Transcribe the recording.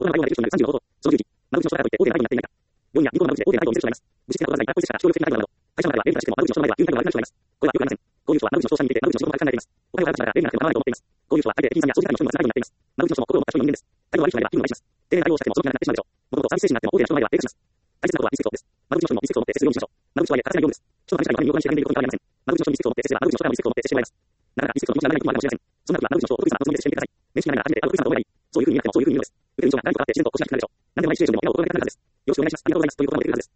大人の内容が35その11、窓口の人からといって大手の内容になっていないか。4や銀行の窓口で大手の内容を見せてしまいます。物質的なことがない、法律者から協力的な態度など、会社の中では便利なシステムを窓口の人の前では有害な悪化してしまいます。これはよくありません。こういう人は窓口の商社に向けて窓口の仕事を考えています。お金を払う人なら便利なくても構わないと思っています。こういう人は大抵金さんや総理からの人のつながりになっています。窓口の人も心を持った人の人間です。態度が悪い人ならば金をお願いします。丁寧な対応をしたくてもその気がなくなってしまうでしょう。もともとサービス精神になっても大手の人の前では低下します。大切なことはリスペクトです。窓口の人にもリスペクトを持って接するようにしましょう。窓口は欠かせない業務です。人の話が言われに横にして変でいることに変わりません。窓口の人にリスペクトを持って接すれば窓口の人からもリスペクトを持って接してもらいます。なかなかリスペクトの気持ちがないこともあるかもしれません。そんな時は窓口の人をお得意さんの発想に入れてしてみてください。面識がないなら初めて会うお得意さんと思えばいい。そういう風に見なくてもそういう風に言うのです。受ける以上が何かあって自然と腰が低くなるでしょう。何でもないシチュエーションでも笑顔を浮かべたくなるはずです。よろしくお願いします。ありがとうございます。ということができるはずです。